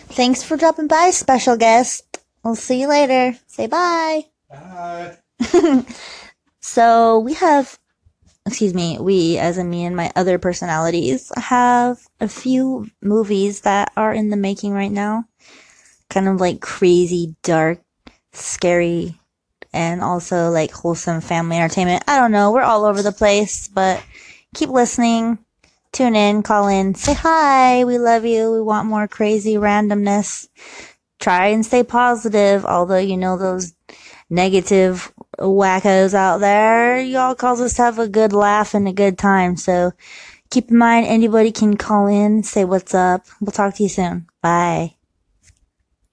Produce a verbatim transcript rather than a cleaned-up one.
Thanks for dropping by, special guest. We'll see you later. Say bye. Bye. So we have, excuse me, we, as in me and my other personalities, have a few movies that are in the making right now. Kind of like crazy, dark, scary, and also like wholesome family entertainment. I don't know. We're all over the place, but keep listening. Tune in, call in, say hi. We love you. We want more crazy randomness. Try and stay positive, although you know those negative wackos out there. Y'all cause us to have a good laugh and a good time. So keep in mind, anybody can call in, say what's up. We'll talk to you soon. Bye.